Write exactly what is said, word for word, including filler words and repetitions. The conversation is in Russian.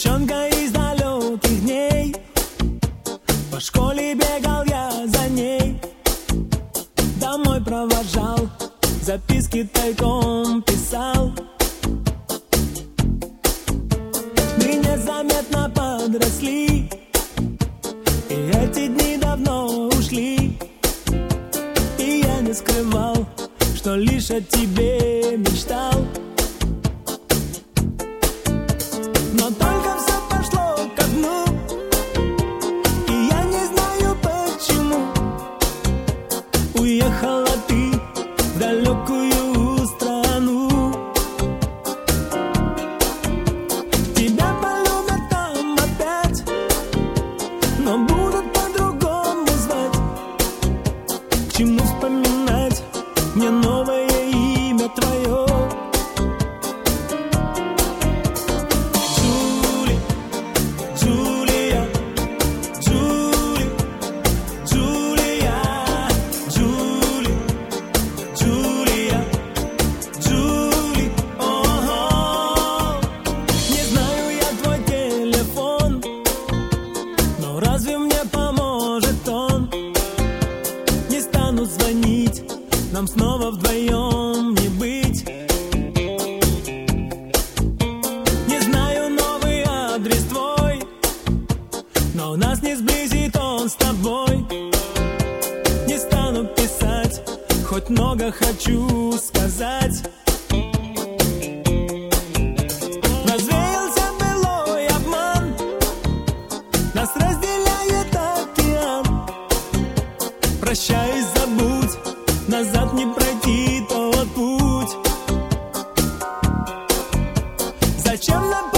Девчонка из далеких дней, по школе бегал я за ней, домой провожал, записки тайком писал. Мы незаметно подросли, и эти дни давно ушли. И я не скрывал, что лишь о тебе мечтал. Но только все пошло ко дну, и я не знаю почему. Уехала ты в далекую страну. Тебя полюбят там опять, но будут по-другому звать. К чему вспоминать мне новое имя твое? Разве мне поможет он? Не стану звонить, нам снова вдвоем не быть. Не знаю новый адрес твой, но нас не сблизит он с тобой. Не стану писать, хоть много хочу сказать. Развеялся былой обман, нас разделяет океан. Прощай, забудь, назад не пройти тот путь. Зачем нам